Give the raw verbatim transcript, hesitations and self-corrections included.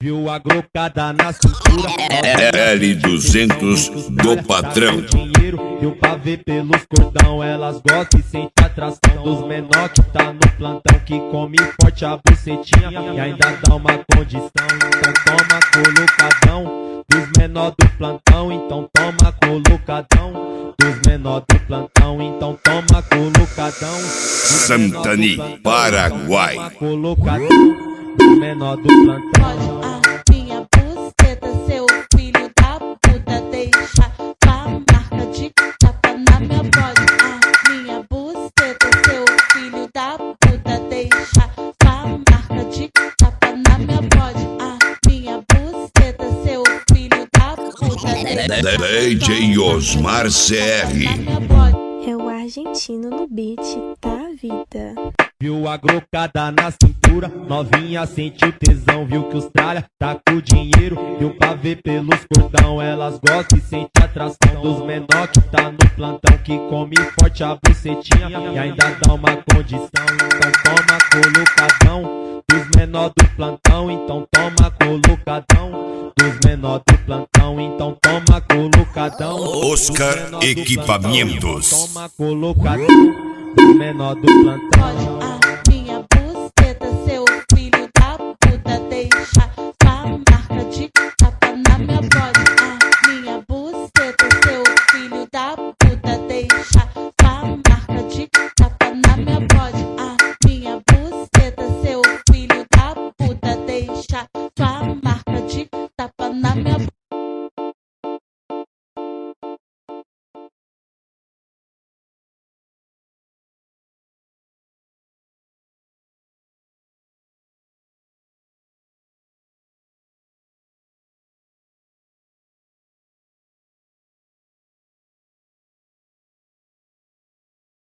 Viu a grocada na cintura, L duzentos do patrão. Dinheiro, deu pra ver pelos cordão. Elas gostam e sente atração dos menor que tá no plantão, que come forte a bucetinha e ainda dá uma condição. Então toma colocadão dos menor do plantão. Então toma colocadão dos menor do plantão. Então toma colocadão Santani, Paraguai. Toma colocadão dos menor do plantão. A minha buceta, seu filho da puta, deixa a marca de tapa na minha bode. A minha buceta, seu filho da puta, deixa a marca de tapa na minha bode. A minha buceta, seu filho da puta, deixa D J Osmar C R. É o argentino no beat, tá a vida. Viu a grocada na cintura, novinha sente o tesão. Viu que os tralha tá com dinheiro, deu pra ver pelos cordão. Elas gostam e sente atração dos menor que tá no plantão, que come forte a bucetinha e ainda dá uma condição. Então toma colocadão dos menor do plantão. Então toma colocadão dos menor do plantão. Então toma colocadão Oscar Equipamentos. Toma colocadão dos menor do plantão. A minha buceta, seu filho da puta, deixa a marca de tapa na minha bode. A minha buceta, seu filho da puta, deixa a marca de tapa na minha bode. A minha buceta, seu filho da puta, deixa sua